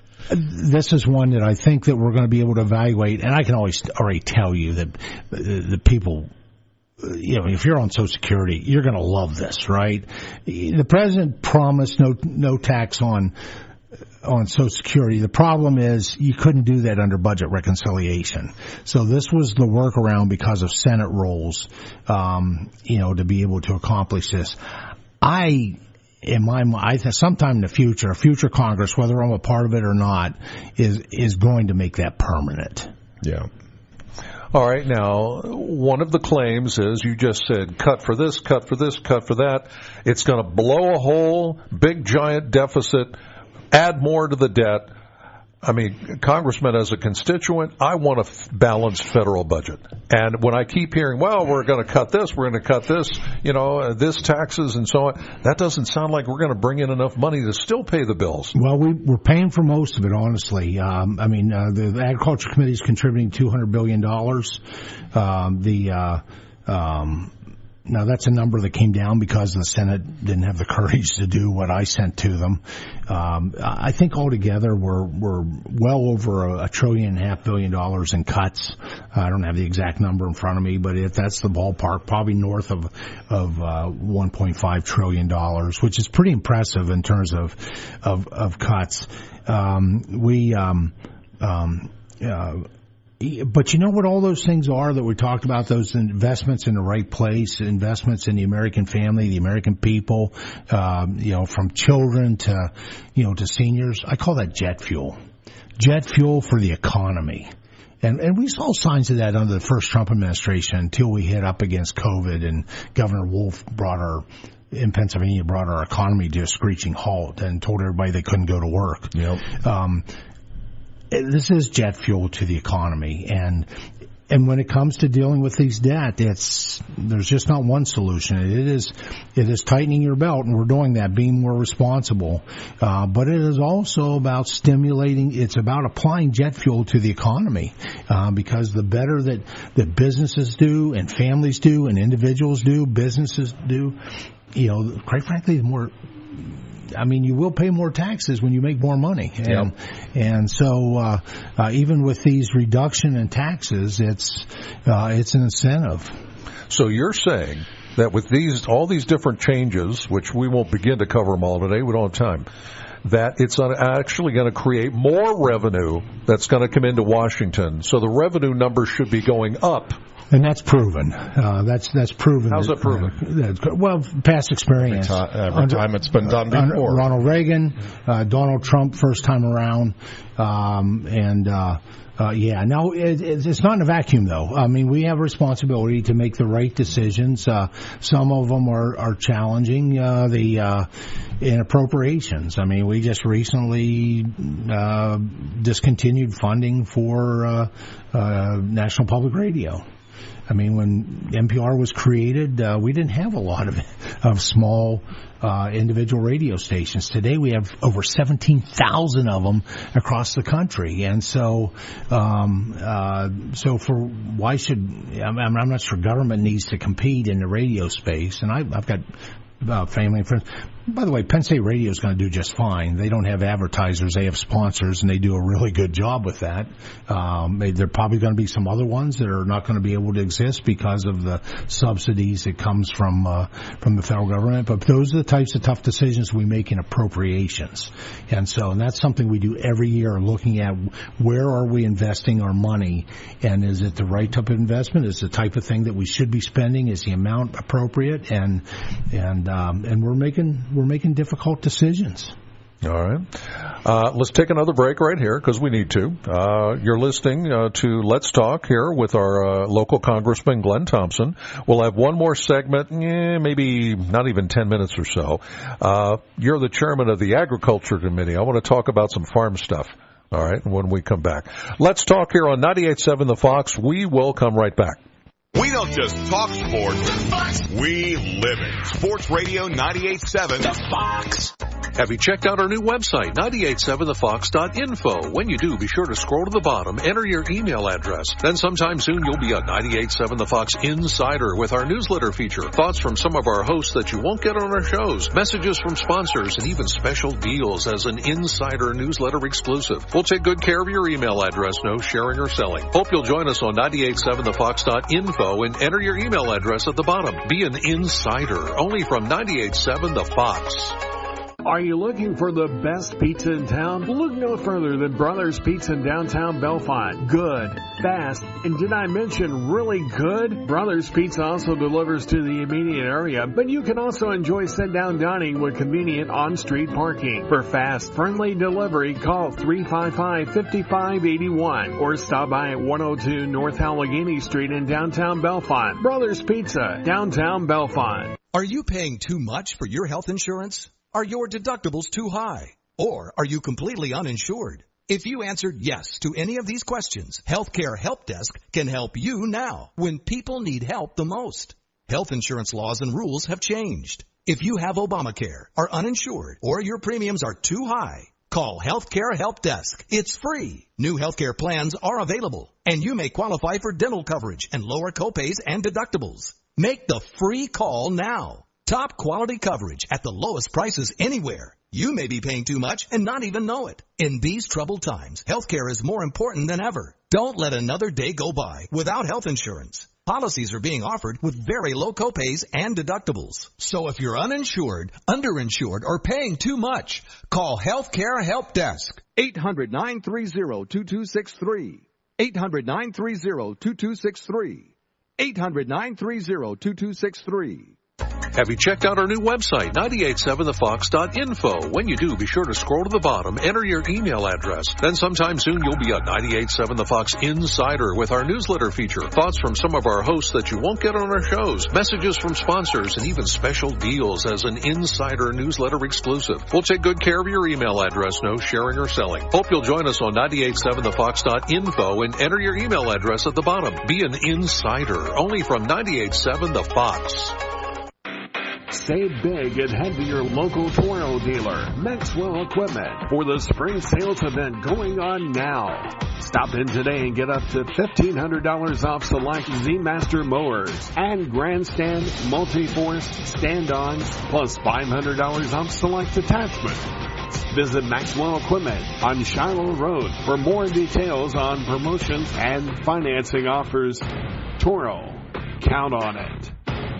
This is one that I think that we're going to be able to evaluate, and I can always already tell you that the, the people. You know, if you're on Social Security, you're going to love this, right? The president promised no no tax on on Social Security. The problem is you couldn't do that under budget reconciliation. So this was the workaround because of Senate rules, um, you know, to be able to accomplish this. I, in my mind, I think sometime in the future, a future Congress, whether I'm a part of it or not, is is going to make that permanent. Yeah. All right, now, one of the claims is you just said cut for this, cut for this, cut for that. It's going to blow a hole, big, giant deficit, add more to the debt. I mean, Congressman, as a constituent, I want a f- balanced federal budget. And when I keep hearing, well, we're going to cut this, we're going to cut this, you know, uh, this taxes and so on, that doesn't sound like we're going to bring in enough money to still pay the bills. Well, we, we're paying for most of it, honestly. Um, I mean, uh, the, the Agriculture Committee is contributing two hundred billion dollars. Um, the uh, um, Now, that's a number that came down because the Senate didn't have the courage to do what I sent to them. Um, I think altogether we're we're well over a, a trillion and a half billion dollars in cuts. I don't have the exact number in front of me, but if that's the ballpark, probably north of of uh, one point five trillion dollars, which is pretty impressive in terms of of, of cuts. Um, we um, um, uh, But you know what all those things are that we talked about, those investments in the right place, investments in the American family, the American people, um, you know, from children to, you know, to seniors. I call that jet fuel. Jet fuel for the economy. And, and we saw signs of that under the first Trump administration until we hit up against COVID and Governor Wolf brought our in Pennsylvania brought our economy to a screeching halt and told everybody they couldn't go to work. Yep. Um, This is jet fuel to the economy, and and when it comes to dealing with these debt, it's there's just not one solution. It is it is tightening your belt, and we're doing that, being more responsible. Uh, but it is also about stimulating. It's about applying jet fuel to the economy, uh, because the better that that businesses do, and families do, and individuals do, businesses do, you know, quite frankly, the more. I mean, you will pay more taxes when you make more money. And, yep. and so, uh, uh, even with these reduction in taxes, it's, uh, it's an incentive. So you're saying that with these, all these different changes, which we won't begin to cover them all today, we don't have time, that it's actually going to create more revenue that's going to come into Washington. So the revenue number should be going up. And that's proven. Uh, that's that's proven. How's that, that proven? Uh, that, well, past experience. Every, time, every under, time it's been done before. Ronald Reagan, uh, Donald Trump, first time around, um, and uh, uh, yeah. Now it, it's not in a vacuum, though. I mean, we have a responsibility to make the right decisions. Uh, some of them are are challenging. Uh, the uh, in appropriations. I mean, we just recently uh, discontinued funding for uh, uh, National Public Radio. I mean, when N P R was created, uh, we didn't have a lot of of small uh, individual radio stations. Today, we have over seventeen thousand of them across the country, and so, um, uh, so for why should I'm, I'm not sure government needs to compete in the radio space, and I, I've got. Uh, family and friends. By the way, Penn State Radio is going to do just fine. They don't have advertisers; they have sponsors, and they do a really good job with that. Um, they, there are probably going to be some other ones that are not going to be able to exist because of the subsidies that comes from uh, from the federal government. But those are the types of tough decisions we make in appropriations, and so and that's something we do every year, looking at where are we investing our money, and is it the right type of investment? Is it the type of thing that we should be spending? Is the amount appropriate? And and um, and we're making we're making difficult decisions. All right. Uh, let's take another break right here because we need to. Uh, you're listening uh, to Let's Talk here with our uh, local Congressman, Glenn Thompson. We'll have one more segment, eh, maybe not even ten minutes or so. Uh, you're the chairman of the Agriculture Committee. I want to talk about some farm stuff. All right, when we come back. Let's Talk here on ninety-eight point seven The Fox. We will come right back. We don't just talk sports, we live it. Sports Radio ninety-eight point seven The Fox. Have you checked out our new website, nine eight seven the fox dot info? When you do, be sure to scroll to the bottom, enter your email address. Then sometime soon you'll be a ninety-eight point seven The Fox insider with our newsletter feature. Thoughts from some of our hosts that you won't get on our shows, messages from sponsors, and even special deals as an insider newsletter exclusive. We'll take good care of your email address, no sharing or selling. Hope you'll join us on nine eight seven the fox dot info and enter your email address at the bottom. Be an insider, only from ninety-eight point seven The Fox. Are you looking for the best pizza in town? Look no further than Brothers Pizza in downtown Bellefonte. Good, fast, and did I mention really good? Brothers Pizza also delivers to the immediate area, but you can also enjoy sit-down dining with convenient on-street parking. For fast, friendly delivery, call three five five, five five eight one or stop by at one oh two North Allegheny Street in downtown Bellefonte. Brothers Pizza, downtown Bellefonte. Are you paying too much for your health insurance? Are your deductibles too high? Or are you completely uninsured? If you answered yes to any of these questions, Healthcare Help Desk can help you now when people need help the most. Health insurance laws and rules have changed. If you have Obamacare, are uninsured, or your premiums are too high, call Healthcare Help Desk. It's free. New healthcare plans are available, and you may qualify for dental coverage and lower copays and deductibles. Make the free call now. Top quality coverage at the lowest prices anywhere. You may be paying too much and not even know it. In these troubled times, healthcare is more important than ever. Don't let another day go by without health insurance. Policies are being offered with very low copays and deductibles. So if you're uninsured, underinsured, or paying too much, call Healthcare Help Desk. eight hundred, nine three zero, two two six three. eight hundred, nine three zero, two two six three. eight hundred, nine three zero, two two six three. Have you checked out our new website, nine eight seven the fox dot info? When you do, be sure to scroll to the bottom, enter your email address. Then sometime soon you'll be a ninety-eight seven The Fox Insider with our newsletter feature. Thoughts from some of our hosts that you won't get on our shows, messages from sponsors, and even special deals as an Insider newsletter exclusive. We'll take good care of your email address, no sharing or selling. Hope you'll join us on ninety-eight seven the fox dot info and enter your email address at the bottom. Be an Insider, only from ninety-eight seven The Fox. Save big and head to your local Toro dealer, Maxwell Equipment, for the spring sales event going on now. Stop in today and get up to fifteen hundred dollars off select Z-Master mowers and Grandstand multi-force stand-ons, plus five hundred dollars off select attachments. Visit Maxwell Equipment on Shiloh Road for more details on promotions and financing offers. Toro, count on it.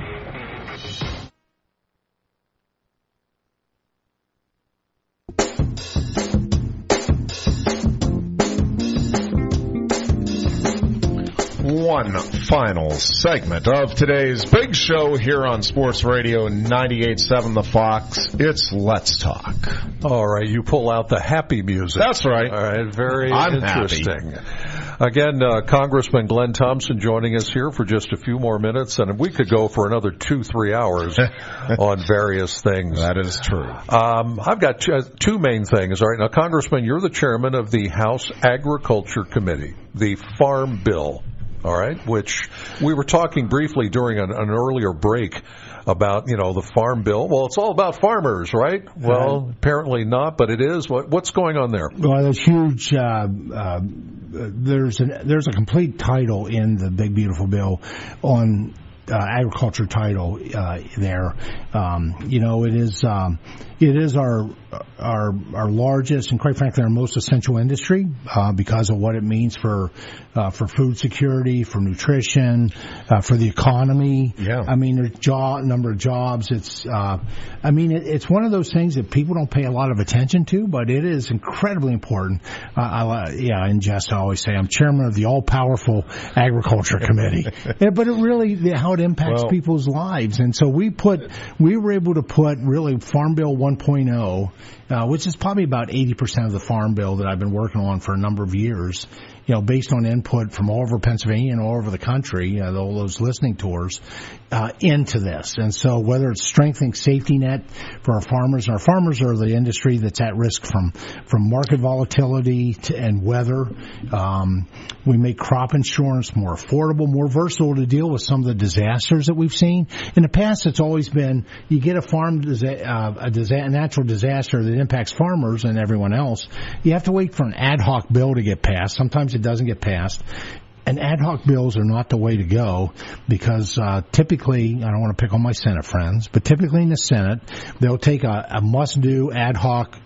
One final segment of today's big show here on Sports Radio ninety-eight seven The Fox. It's Let's Talk. All right, you pull out the happy music. That's right. All right, very I'm interesting. Happy. Again, uh, Congressman Glenn Thompson joining us here for just a few more minutes, and we could go for another two, three hours on various things. That is true. Um, I've got two, two main things. All right, now, Congressman, you're the chairman of the House Agriculture Committee, the Farm Bill. All right, which we were talking briefly during an, an earlier break about, you know, the Farm Bill. Well, it's all about farmers, right? Well, uh, apparently not, but it is. What, what's going on there? Well, there's huge. Uh, uh, there's an, there's a complete title in the Big Beautiful Bill on uh, agriculture title uh, there. Um, you know, it is um, it is our our our largest and, quite frankly, our most essential industry uh, because of what it means for uh, for food security, for nutrition, uh, for the economy. Yeah. I mean, there's job number of jobs. It's uh, I mean, it, it's one of those things that people don't pay a lot of attention to, but it is incredibly important. Uh, I, yeah, in jest, I always say I'm chairman of the all-powerful Agriculture Committee, yeah, but it really how it impacts well, people's lives, and so we put we were able to put really Farm Bill one point oh. Uh, which is probably about eighty percent of the Farm Bill that I've been working on for a number of years, you know, based on input from all over Pennsylvania and all over the country, uh, all those listening tours, uh, into this. And so whether it's strengthening safety net for our farmers, and our farmers are the industry that's at risk from, from market volatility to, and weather. Um, we make crop insurance more affordable, more versatile to deal with some of the disasters that we've seen. In the past, it's always been, you get a farm, disa- uh, a disa- natural disaster that impacts farmers and everyone else. You have to wait for an ad hoc bill to get passed. Sometimes it doesn't get passed. And ad hoc bills are not the way to go because uh, typically, I don't want to pick on my Senate friends, but typically in the Senate, they'll take a, a must-do ad hoc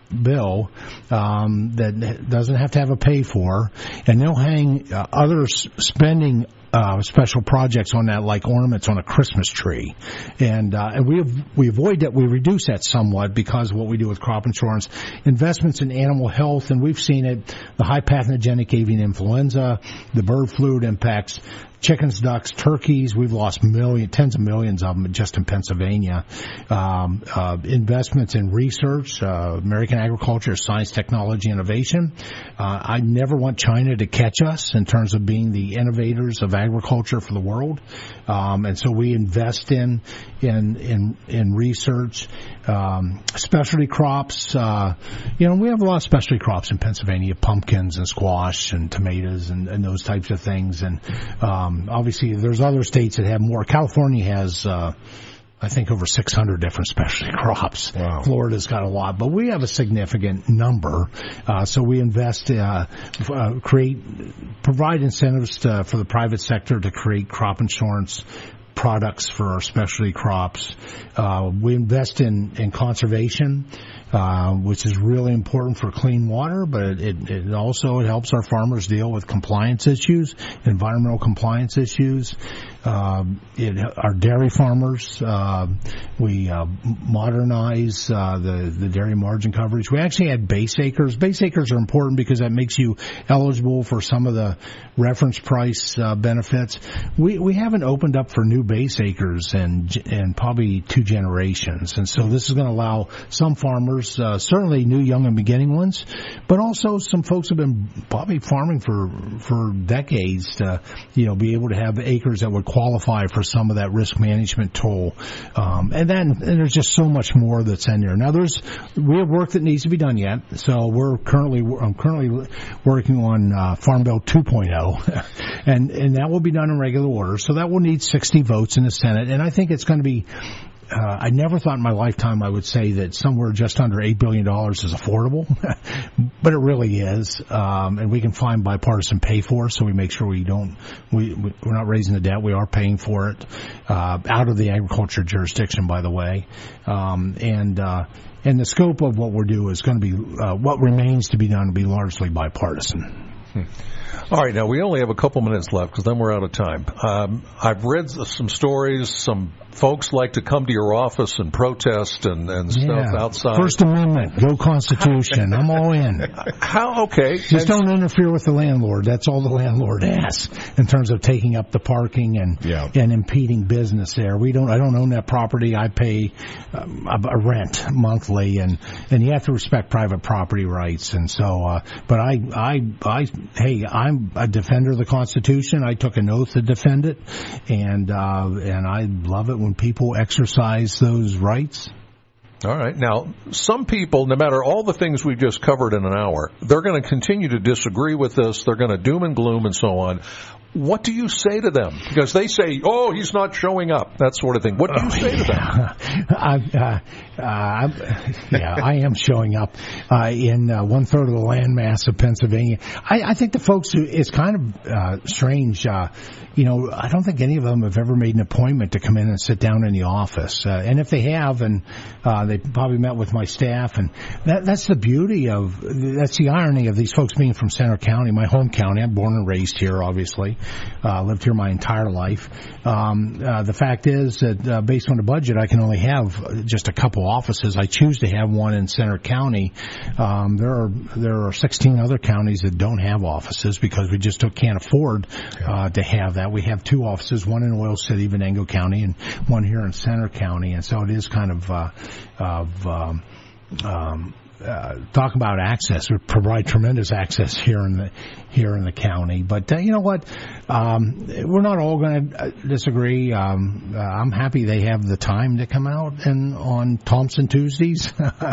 bill um, that doesn't have to have a pay for, and they'll hang uh, other s- spending Uh, special projects on that, like ornaments on a Christmas tree, and uh, and we have, we avoid that. We reduce that somewhat because of what we do with crop insurance, investments in animal health, and we've seen it: the high pathogenic avian influenza, the bird flu impacts chickens, ducks, turkeys. We've lost million, tens of millions of them just in Pennsylvania. Um, uh, investments in research, uh, American agriculture, science, technology, innovation. Uh, I never want China to catch us in terms of being the innovators of agriculture for the world. Um, and so we invest in, in, in, in research, um, specialty crops. Uh, you know, we have a lot of specialty crops in Pennsylvania, pumpkins and squash and tomatoes and, and those types of things. And, um, obviously there's other states that have more. California has, uh, I think over six hundred different specialty crops. Wow. Florida's got a lot, but we have a significant number. Uh, so we invest, uh, uh, create, provide incentives to, for the private sector to create crop insurance products for our specialty crops. Uh, we invest in, in conservation, uh, which is really important for clean water, but it, it also it helps our farmers deal with compliance issues, environmental compliance issues. Uh, it, our dairy farmers, uh, we uh, modernize uh, the, the dairy margin coverage. We actually had base acres. Base acres are important because that makes you eligible for some of the reference price uh, benefits. We we haven't opened up for new base acres in, in probably two generations. And so this is going to allow some farmers, uh, certainly new, young, and beginning ones, but also some folks have been probably farming for for decades to, you know, be able to have acres that would qualify for some of that risk management tool. Um, and then and there's just so much more that's in there. Now, there's we have work that needs to be done yet. So we're currently I'm currently working on uh, Farm Bill two point oh, and and that will be done in regular order. So that will need sixty votes in the Senate, and I think it's going to be. Uh, I never thought in my lifetime I would say that somewhere just under eight billion dollars is affordable, but it really is, um, and we can find bipartisan pay for it, so we make sure we don't, we, we're not raising the debt, we are paying for it, uh, out of the agriculture jurisdiction, by the way, um, and, uh, and the scope of what we're doing is going to be, uh, what remains to be done will be largely bipartisan. Hmm. All right, now we only have a couple minutes left because then we're out of time. Um, I've read some stories. Some folks like to come to your office and protest and, and stuff yeah. outside. First Amendment, go Constitution. I'm all in. How? Okay. Just don't interfere with the landlord. That's all the landlord asks in terms of taking up the parking and yeah. and impeding business there. We don't. I don't own that property. I pay um, a, a rent monthly, and, and you have to respect private property rights. And so, uh, but I, I, I, hey, I'm a defender of the Constitution. I took an oath to defend it, and uh, and I love it when people exercise those rights. All right. Now, some people, no matter all the things we've just covered in an hour, they're going to continue to disagree with this. They're going to doom and gloom and so on. What do you say to them? Because they say, oh, he's not showing up, that sort of thing. What do you oh, say to them? I, uh, uh, yeah, I am showing up uh, in uh, one-third of the landmass of Pennsylvania. I, I think the folks who, it's kind of uh, strange. Uh, you know, I don't think any of them have ever made an appointment to come in and sit down in the office. Uh, and if they have, and uh, they probably met with my staff, and that, that's the beauty of, that's the irony of these folks being from Center County, my home county. I'm born and raised here, obviously. Uh, lived here my entire life. Um, uh, the fact is that uh, based on the budget, I can only have just a couple offices. I choose to have one in Center County. Um, there are there are sixteen other counties that don't have offices because we just can't afford uh, to have that. We have two offices, one in Oil City, Venango County, and one here in Center County. And so it is kind of uh, of um, um, Uh, talk about access. We provide tremendous access here in the here in the county. But uh, you know what? Um, we're not all going to disagree. Um, uh, I'm happy they have the time to come out and on Thompson Tuesdays.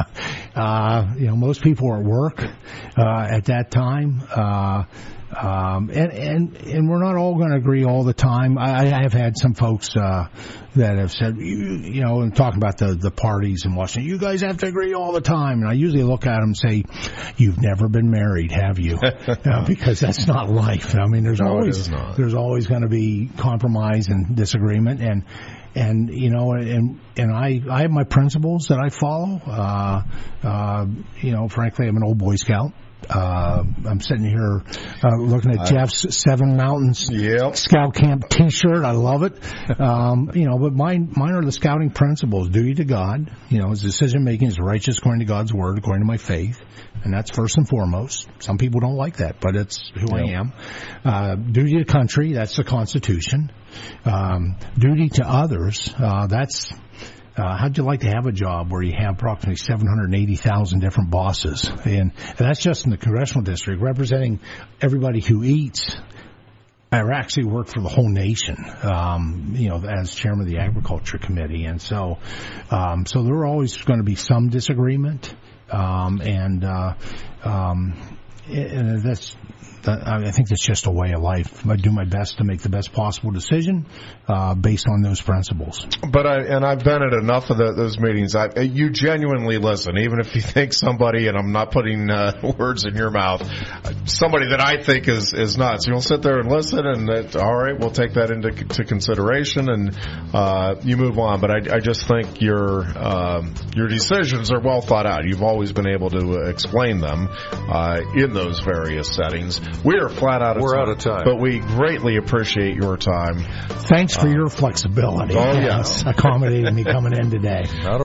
uh, you know, most people are at work uh, at that time. Uh, Um, and, and, and we're not all going to agree all the time. I, I have had some folks, uh, that have said, you, you know, and talking about the, the parties in Washington, you guys have to agree all the time. And I usually look at them and say, you've never been married, have you? uh, because that's not life. I mean, there's no, always, there's always going to be compromise and disagreement. And, and you know, and and I I have my principles that I follow. Uh, uh, you know, frankly, I'm an old Boy Scout. Uh, I'm sitting here uh, looking at I, Jeff's Seven Mountains yep. Scout Camp T-shirt. I love it. Um, you know, but mine, mine are the scouting principles: duty to God. You know, his decision making is righteous according to God's word, according to my faith, and that's first and foremost. Some people don't like that, but it's who yep. I am. Uh, duty to country. That's the Constitution. Um, duty to others. Uh, that's. Uh, how'd you like to have a job where you have approximately seven hundred eighty thousand different bosses? And, and that's just in the congressional district, representing everybody who eats. I actually work for the whole nation, um, you know, as chairman of the Agriculture Committee. And so, um, so there are always going to be some disagreement. Um, and, uh, um, and that's, I think that's just a way of life. I do my best to make the best possible decision uh, based on those principles. But I and I've been at enough of the, those meetings. I, you genuinely listen, even if you think somebody, and I'm not putting uh, words in your mouth, somebody that I think is is nuts. You'll sit there and listen, and that, all right, we'll take that into to consideration, and uh, you move on. But I, I just think your um, your decisions are well thought out. You've always been able to explain them uh, in those various settings. We are flat out of We're time. out of time. But we greatly appreciate your time. Thanks for uh, your flexibility. Oh, yes. Accommodating me coming in today.